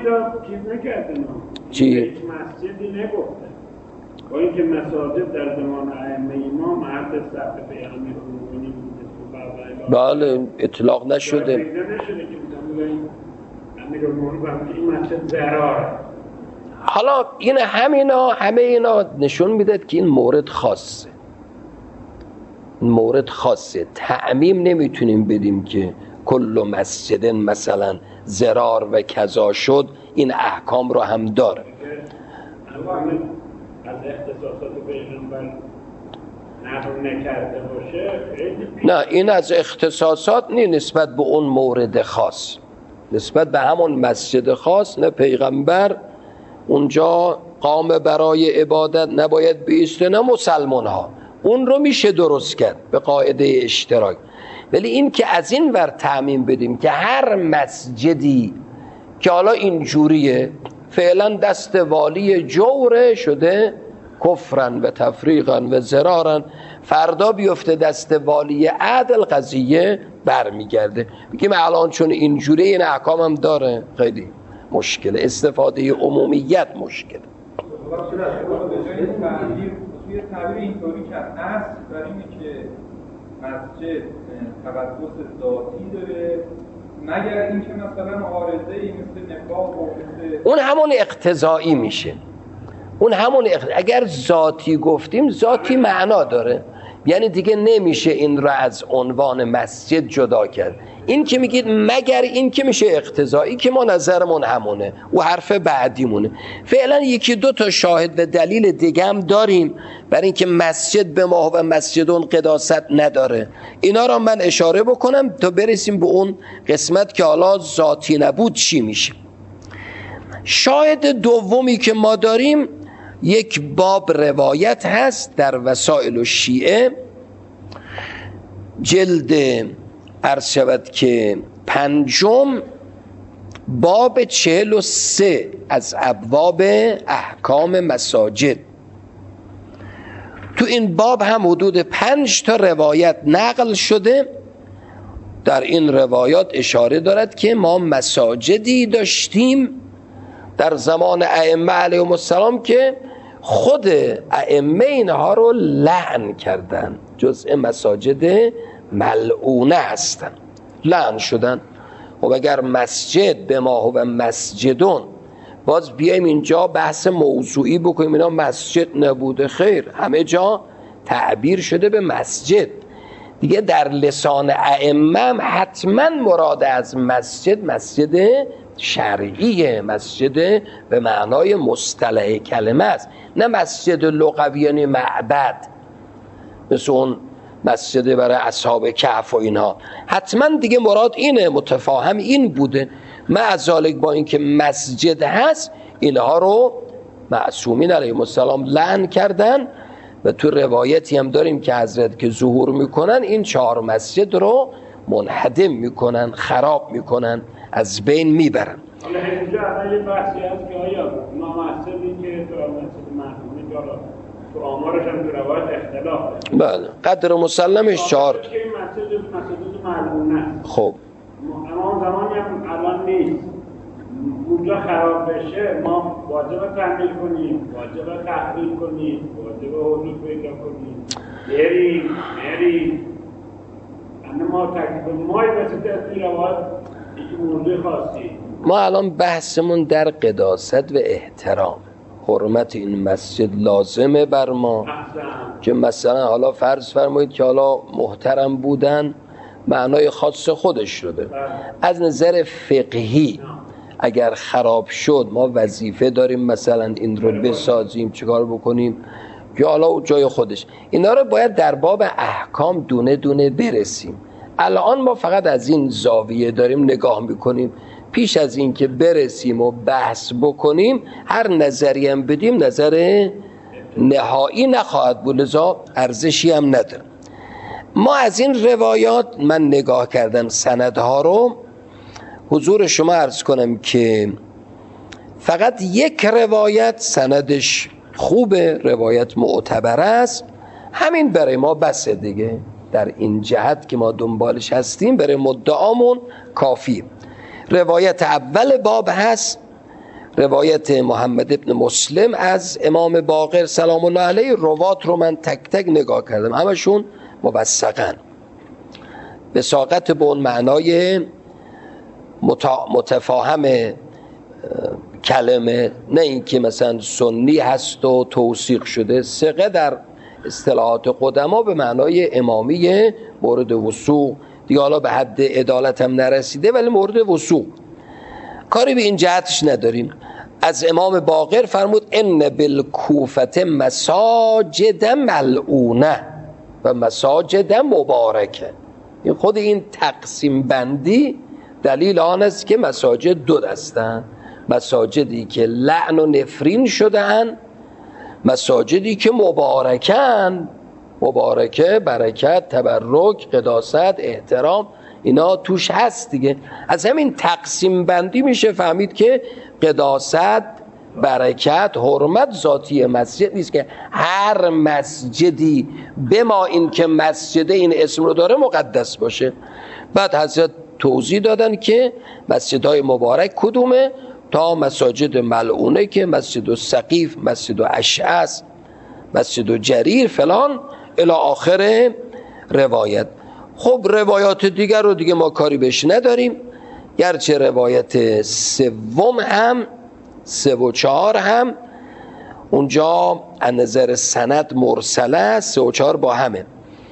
چی؟ مسجدی نگفته، با اینکه مساجد در زمان ائمه ما مرد صف پیغمبر رو بله اطلاق نشده. حالا این همینا همه اینا نشون میده که این مورد خاصه، این مورد خاصه. تعمیم نمیتونیم بدیم که کل مسجد مثلا زرار و کذا شد، این احکام رو هم داره. از اختصاصات پیغمبر نکرده باشه، نه این از اختصاصات نی، نسبت به اون مورد خاص، نسبت به همون مسجد خاص. نه پیغمبر اونجا قام برای عبادت نباید بیسته، نه مسلمان ها، اون رو میشه درست کرد به قاعده اشتراک. ولی این که از این ور تعمیم بدیم که هر مسجدی که حالا اینجوریه فعلا دست والی جوره شده کفرن و تفریقن و زرارن، فردا بیفته دست والی عدل قضیه برمیگرده. بگیم الان چون اینجوری این احکام هم داره، خیلی مشکله. استفاده عمومیت مشکله. توی تعبیر اینطوری که اصل بر اینه که مسجد تقدس ذاتی داره، مگر اینکه مثلا عارضه‌ای مثل نکاح و مثل اون همون اقتضایی میشه. اون همون اقت... اگر ذاتی گفتیم ذاتی معنا داره، یعنی دیگه نمیشه این را از عنوان مسجد جدا کرد. این که میگید مگر این که میشه اقتضایی که ما نظرمون همونه و حرف بعدیمونه. فعلا یکی دو تا شاهد و دلیل دیگه هم داریم برای اینکه مسجد به ما و مسجدون قداست نداره. اینا را من اشاره بکنم تا برسیم به اون قسمت که حالا ذاتی نبود چی میشه. شاهد دومی که ما داریم یک باب روایت هست در وسائل الشیعه، جلد عرض شود که پنجم، باب چهل و سه از ابواب احکام مساجد. تو این باب هم حدود پنج تا روایت نقل شده. در این روایات اشاره دارد که ما مساجدی داشتیم در زمان ائمه علیهم السلام که خود ائمه اینها رو لعن کردن، جزء مساجد ملعونه هستن، لعن شدن. و اگر مسجد به ما و مسجدون، باز بیایم اینجا بحث موضوعی بکنیم اینا مسجد نبوده، خیر، همه جا تعبیر شده به مسجد دیگه. در لسان ائمه هم حتما مراد از مسجد مسجد شرعیه، مسجد به معنای مصطلح کلمه است، نه مسجد لغوی یعنی معبد مثل اون مسجد برای اصحاب کهف و اینها. حتما دیگه مراد اینه، متفاهم این بوده. معذالک با اینکه مسجد هست اینها رو معصومین علیهم السلام لعن کردن و تو روایتی هم داریم که حضرت که ظهور میکنن این چهار مسجد رو منهدم میکنن، خراب میکنن، از بین میبرن. حالا اینجا الان یه بحثی هست که آیا نامسجدی که تو مسجد مرحومی داره تو آمارش هم تو روایت اختلاف داره. بله، قدر مسلمش چهار. که این مسجد مسجد مرحومه است. خب اما اون زمانی هم الان نیست. اونجا خراب بشه ما واجب تعمیل کنیم، واجب تحویل کنیم، واجب حدود پیدا کنیم. بریم بریم اما ما تکلیف مای وسط از این روایت یک موضوع خاصی. ما الان بحثمون در قداست و احترام، حرمت این مسجد لازمه بر ما. احسن. که مثلا حالا فرض فرمایید که حالا محترم بودن معنای خاص خودش رو داره. از نظر فقهی اگر خراب شد ما وظیفه داریم مثلا این رو بسازیم، چیکار بکنیم، یا حالا جای خودش. اینا رو باید در باب احکام دونه دونه برسیم. الان ما فقط از این زاویه داریم نگاه میکنیم. پیش از این که برسیم و بحث بکنیم هر نظری هم بدیم نظر نهایی نخواهد بود، لذا ارزشی هم نداره. ما از این روایات من نگاه کردم سندها رو حضور شما عرض کنم که فقط یک روایت سندش خوبه، روایت معتبر است، همین برای ما بسه دیگه. در این جهت که ما دنبالش هستیم برای مدعامون کافی. روایت اول باب هست روایت محمد ابن مسلم از امام باقر سلام الله علیه. روات رو من تک تک نگاه کردم، همشون موثقن، وثاقت به اون معنای متفاهم کلمه، نه اینکه مثلا سنی هست و توثیق شده. ثقه در اصطلاحات قدما به معنای امامی مورد وثوق دیگه، حالا به حد عدالت هم نرسیده ولی مورد وثوق، کاری به این جهتش نداریم. از امام باقر فرمود ان بالکوفه مساجد ملعونه و مساجد مبارکه. این خود این تقسیم بندی دلیل آن است که مساجد دو دستن، مساجدی که لعن و نفرین شدن، مساجدی که مبارکن، مبارکه، برکت، تبرک، قداست، احترام، اینا توش هست دیگه. از همین تقسیم بندی میشه فهمید که قداست، برکت، حرمت ذاتی مسجد نیست که هر مسجدی به ما این که مسجد این اسم رو داره مقدس باشه. بعد حضرت توضیح دادن که مسجدهای مبارک کدومه، تا مساجد ملعونه که مسجد السقیف، مسجد اشعث، مسجد جریر فلان الی آخر روایت. خب روایات دیگر رو دیگه ما کاری بهش نداریم، گرچه روایت سوم هم سه و چهار هم اونجا از نظر سند مرسله، سه و چهار با همه.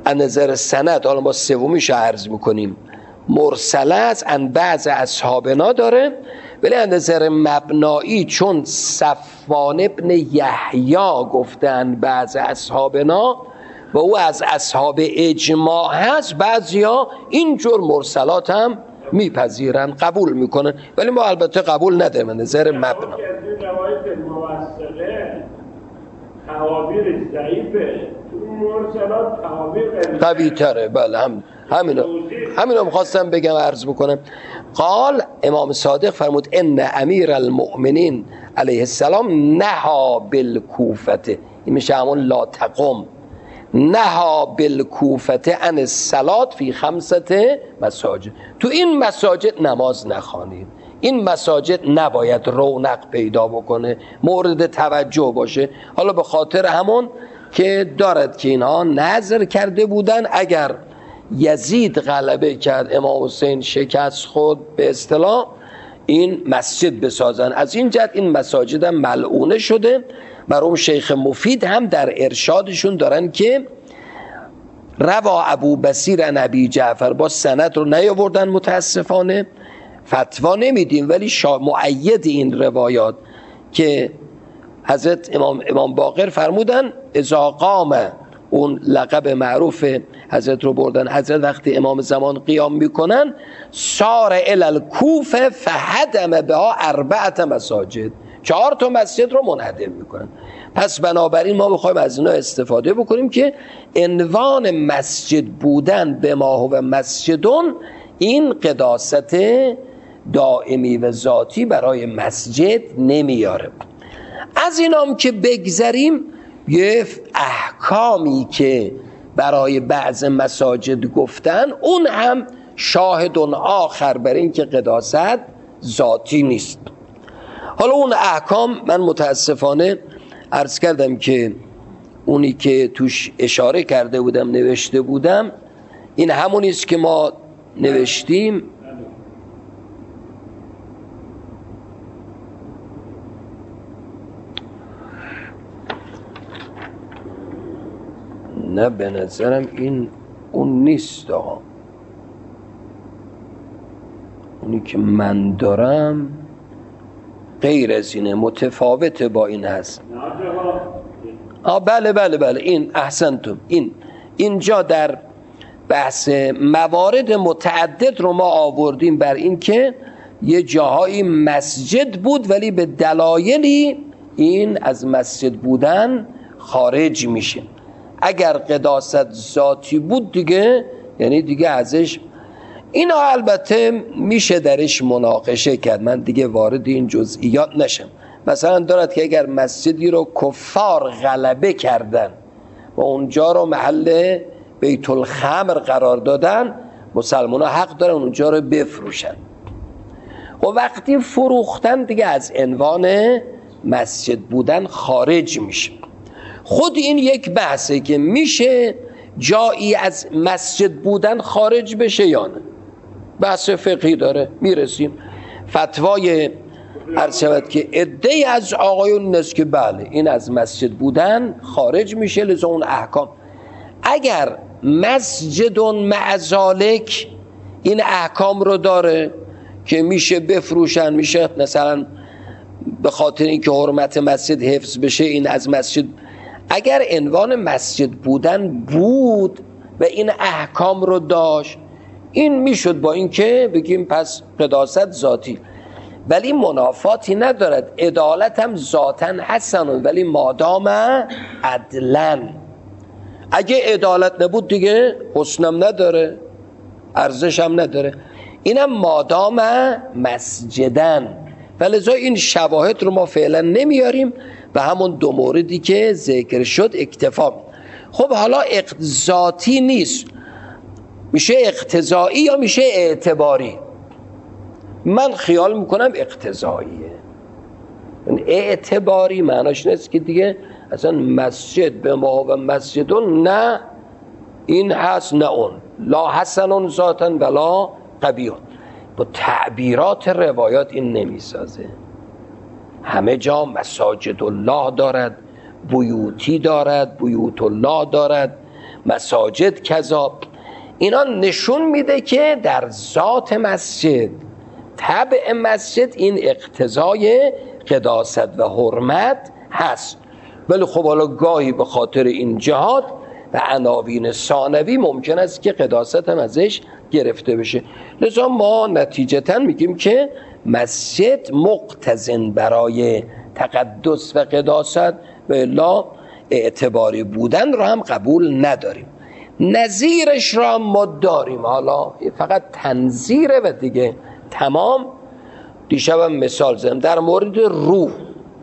از نظر سند، حالا ما سومیش رو عرض میکنیم، مرسله است، ان بعض اصحابنا داره، ولی از نظر مبنایی چون صفوان ابن یحیی گفتن بعض اصحابنا و او از اصحاب اجماع هست، بعضیا اینجور مرسلات هم میپذیرن، قبول میکنن، ولی ما البته قبول نداریم از نظر مبنا. روایت موثقه تعابیر ضعیفه، تو مرسلات تعابیر قوی تره. بله هم همینو همینو می‌خواستم بگم، عرض بکنم. قال امام صادق فرمود ان امیر المؤمنین علیه السلام نها بالکوفته، این میشه همون لا تقم، نها بالکوفته عن الصلاة فی خمسه مساجد، تو این مساجد نماز نخوانید، این مساجد نباید رونق پیدا بکنه، مورد توجه باشه. حالا به خاطر همون که دارد که اینها نظر کرده بودن اگر یزید غلبه کرد، امام حسین شکست خود به اصطلاح، این مسجد بسازن. از این جهت این مساجد هم ملعونه شده. مرحوم شیخ مفید هم در ارشادشون دارن که روا ابو بصیر نبی جعفر، با سند رو نیاوردن متاسفانه، فتوا نمیدیم، ولی شا... مؤید این روایات که حضرت امام امام باقر فرمودن اذا قام، اون لقب معروف حضرت رو بردن، حضرت وقتی امام زمان قیام میکنن سار الی الکوفه فهدم بها اربعت مساجد، چهار تا مسجد رو منهدم میکنن. پس بنابراین ما بخوایم از اینا استفاده بکنیم که عنوان مسجد بودن به ما هو مسجدون، این قداست دائمی و ذاتی برای مسجد نمیاره. از اینام که بگذریم، یه احکامی که برای بعض مساجد گفتن، اون هم شاهد آخر بر این که قداست ذاتی نیست. حالا اون احکام من متاسفانه عرض کردم که اونی که توش اشاره کرده بودم نوشته بودم این همونیست که ما نوشتیم. نه به نظرم این اون نیست آقا، اونی که من دارم غیر از اینه، متفاوته با این هست. آه بله بله بله این احسنتم، این اینجا در بحث موارد متعدد رو ما آوردیم بر این که یه جاهایی مسجد بود ولی به دلایلی این از مسجد بودن خارج میشه. اگر قداست ذاتی بود دیگه یعنی دیگه ازش، اینا البته میشه درش مناقشه کرد، من دیگه وارد این جزئیات نشم. مثلا دارد که اگر مسجدی رو کفار غلبه کردن و اونجا رو محل بیت الخمر قرار دادن، مسلمان ها حق دارن اونجا رو بفروشن و وقتی فروختن دیگه از عنوان مسجد بودن خارج میشه. خود این یک بحثه که میشه جایی از مسجد بودن خارج بشه یا نه، بحث فقهی داره، میرسیم. فتوای عرض شود که عده‌ای از آقایون است که بله این از مسجد بودن خارج میشه، لذا اون احکام. اگر مسجد مع ذالک این احکام رو داره که میشه بفروشن، میشه مثلا به خاطر اینکه حرمت مسجد حفظ بشه این از مسجد، اگر عنوان مسجد بودن بود و این احکام رو داشت، این میشد با اینکه بگیم پس قداست ذاتی، ولی منافاتی ندارد. عدالت هم ذاتاً حسن، ولی مادام عدلن، اگه عدالت نبود دیگه حسنم نداره، ارزش هم نداره. اینم مادام مسجدن، فلذا این شواهد رو ما فعلا نمیاریم و همون دو موردی که ذکر شد اکتفا. خب حالا ذاتی نیست، میشه اقتضایی یا میشه اعتباری؟ من خیال میکنم اقتضاییه. اعتباری معناش نیست که دیگه اصلا مسجد به ما و مسجدون نه این هست نه اون، لا حسنون ذاتن ولا قبیحون. با تعبیرات روایات این نمیسازه. همه جا مساجد الله دارد، بیوتی دارد، بیوت الله دارد، مساجد کذا. اینا نشون میده که در ذات مسجد، طبع مسجد این اقتضای قداست و حرمت هست. ولی خب حالا گاهی به خاطر این جهات و عناوین ثانوی ممکن است که قداست هم ازش گرفته بشه. لذا ما نتیجتا میگیم که مسجد مقتضن برای تقدس و قداست و الا اعتباری بودن را هم قبول نداریم. نظیرش را ما داریم، حالا فقط تنظیره و دیگه تمام. دیشبم مثال زدم در مورد روح،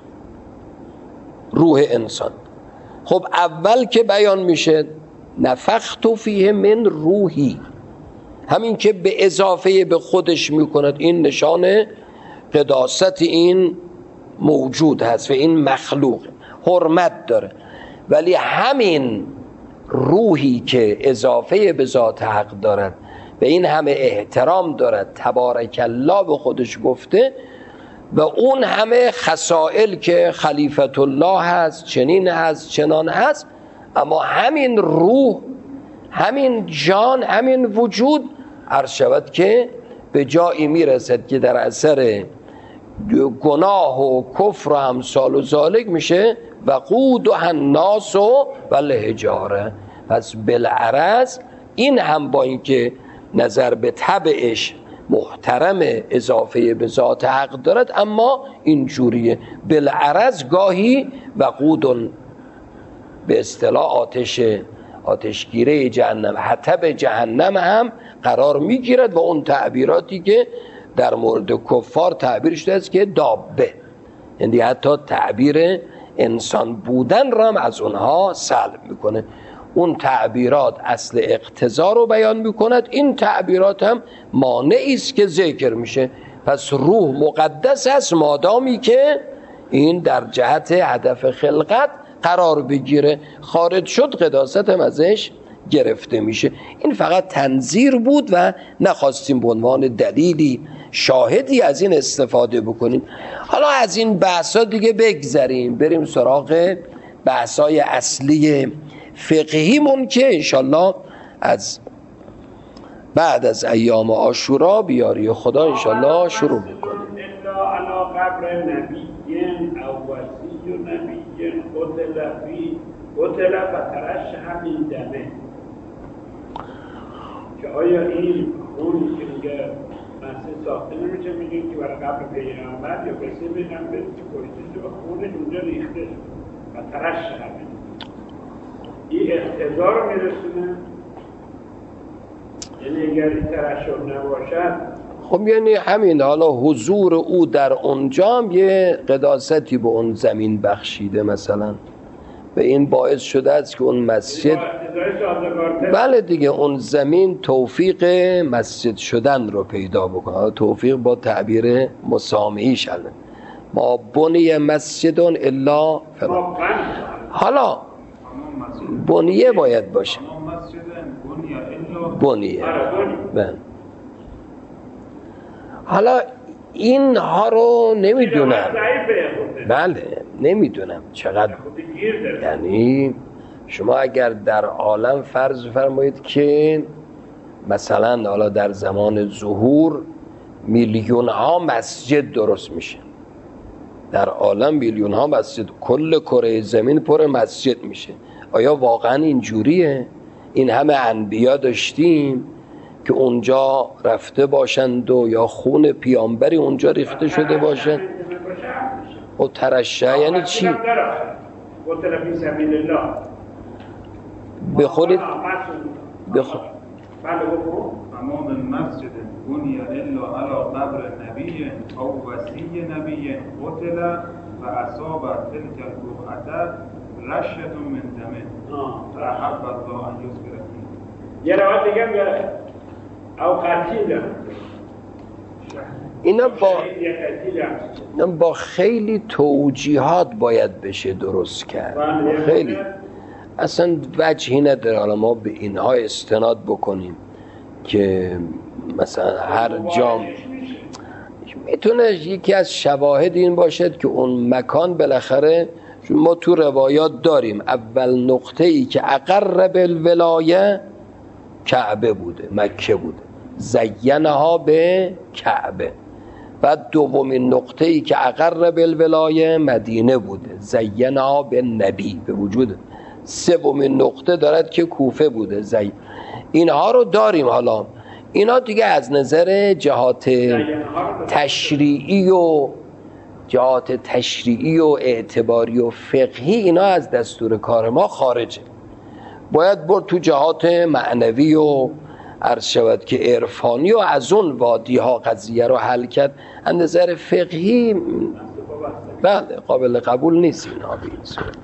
روح انسان. خب اول که بیان میشه نفخت فیه من روحی، همین که به اضافه به خودش میکند این نشان قداست این موجود هست و این مخلوق حرمت داره. ولی همین روحی که اضافه به ذات حق دارد و این همه احترام دارد، تبارک الله به خودش گفته، و اون همه خصائل که خلیفت الله هست، چنین هست چنان هست، اما همین روح، همین جان، همین وجود عرض شود که به جایی میرسد که در اثر گناه و کفر و امثال و ذالک میشه وقود و الناس و الحجاره. پس بالعرض این هم با اینکه نظر به طبعش محترم اضافه به ذات حق دارد، اما اینجوریه بالعرض گاهی وقود به اصطلاح آتش آتشگیره جهنم، حطب جهنم هم قرار میگیرد و اون تعبیراتی که در مورد کفار تعبیر شده است که دابه، یعنی حتی تعبیر انسان بودن را هم از اونها سلب میکنه. اون تعبیرات اصل اقتضا رو بیان میکند، این تعبیرات هم مانعی است که ذکر میشه. پس روح مقدس است مادامی که این در جهت هدف خلقت قرار بگیره، خارج شد قداست هم ازش گرفته میشه. این فقط تنظیر بود و نخواستیم به عنوان دلیلی شاهدی از این استفاده بکنیم. حالا از این بحثا دیگه بگذریم، بریم سراغ بحثای اصلی فقهیمون که انشالله از بعد از ایام عاشورا بیاری خدا انشالله شروع میکنیم. الا علی قبر نبی او وصی نبی قتل فی قتل فترشح من دمه. که آیا این اون که میگه مسجد ساخته نمیشه، میگه که برای قبر پیغمبر یا کسی میگم به کشته شد و خونش اونجا ریخته شد و ترشح من این اقتضا رو میرسونه؟ یعنی اگر این ترشح نباشد خب یعنی همین حالا حضور او در اونجا هم یه قداستی به اون زمین بخشیده مثلا، و این باعث شده است که اون مسجد، بله دیگه، اون زمین توفیق مسجد شدن رو پیدا بکنه. توفیق با تعبیر مسامعی شده، ما بنی مسجدون الا فلا. حالا بنیه باید باشه، بنیه. حالا اینها رو نمیدونم، بله نمیدونم چقدر، یعنی شما اگر در عالم فرض فرمایید که مثلا حالا در زمان ظهور میلیون ها مسجد درست میشه، در عالم میلیون ها مسجد، کل کره زمین پر مسجد میشه، آیا واقعا اینجوریه؟ این همه انبیا داشتیم که اونجا رفته باشند و یا خون پیامبری اونجا ریخته شده باشند و ترشح یعنی چی؟ بخورید بخور امام مسجد بنی الا علی قبر نبی او وصی نبی قتل و اصاب تلک البقعه رشة من دمه فاحب الله ان یذکر فیه. یه روایت دیگه میگه او قتیل، اینا با اینا با خیلی توجیهات باید بشه درست کرد، خیلی اصلا وجهی نداره حالا ما به اینها استناد بکنیم که مثلا هر جام میتونه یکی از شواهد این باشد که اون مکان بالاخره ما تو روایات داریم اول نقطه ای که اقرب الولایه کعبه بوده، مکه بوده، زینها به کعبه. بعد دومین نقطه ای که اقرب الولایه مدینه بوده، زینها به نبی، به وجود. سومین نقطه دارد که کوفه بوده، زین. اینها رو داریم. حالا اینا دیگه از نظر جهات تشریعی و جهات تشریعی و اعتباری و فقهی اینا از دستور کار ما خارجه. باید برد تو جهات معنوی و عرض شود که عرفانی و از اون وادی ها قضیه رو حل کرد. از نظر فقهی بله قابل قبول نیست اینا.